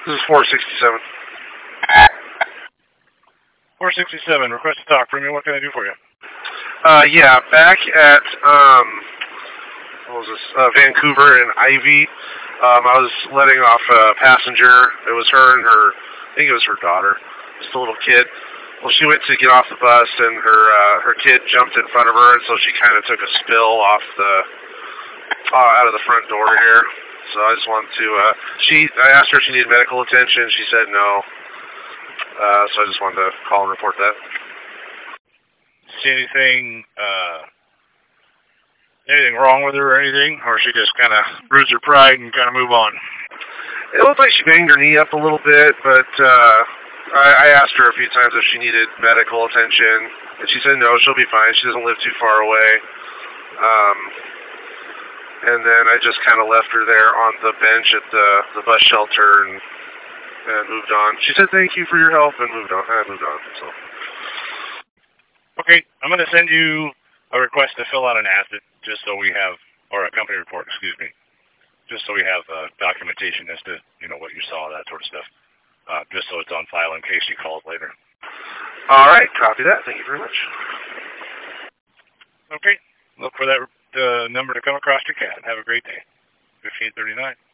This is 467. 467, request to talk. Premium, what can I do for you? Yeah, back at, what was this, Vancouver and Ivy, I was letting off a passenger. It was her and I think it was her daughter, just a little kid. Well, she went to get off the bus, and her kid jumped in front of her, and so she kind of took a spill off out of the front door here. So I just wanted to, I asked her if she needed medical attention. She said no. So I just wanted to call and report that. See anything wrong with her or anything? Or she just kind of bruised her pride and kind of move on? It looked like she banged her knee up a little bit, but I asked her a few times if she needed medical attention, and she said no, she'll be fine. She doesn't live too far away. And then I just kind of left her there on the bench at the bus shelter and moved on. She said thank you for your help and moved on. I moved on. So. Okay, I'm going to send you a request to fill out an ACID, just so we have, or a company report, excuse me, just so we have documentation as to, what you saw, that sort of stuff, just so it's on file in case you call it later. All right, copy that. Thank you very much. Okay, look for that number to come across your CAD. Have a great day. 1539.